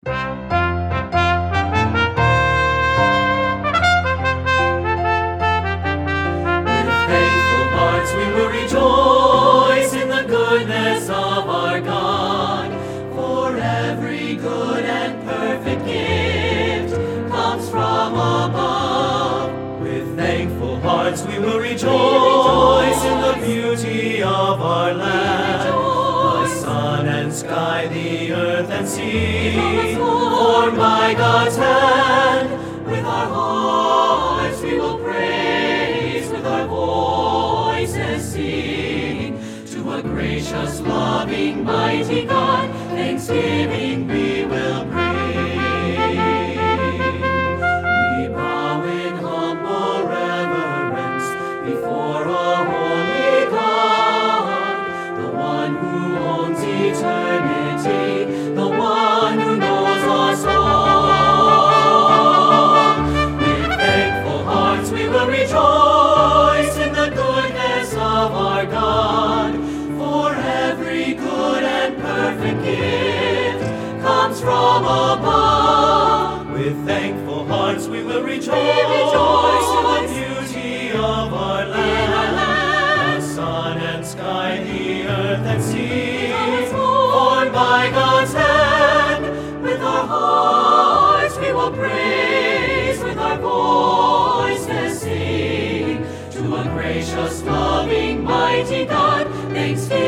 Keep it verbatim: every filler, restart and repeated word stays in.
thankful hearts we will rejoice in the goodness of our God. For every good and perfect gift comes from above. With thankful hearts we will rejoice in the beauty of our land. The sun and sky, the earth and sea, formed by God's hand. With our hearts we will praise, with our voices sing. To a gracious, loving, mighty God, thanksgiving we will bring. We bow in humble reverence before a holy God, the one who owns eternity, the one who knows us all. With thankful hearts we will rejoice in the goodness of our God. For every good and perfect gift comes from above. With thankful hearts we will rejoice, rejoice in the beauty of our land. The sun and sky, the earth and sea, formed by God's hand. With our hearts we will praise, with our voices sing. To a gracious, loving, mighty God, thanksgiving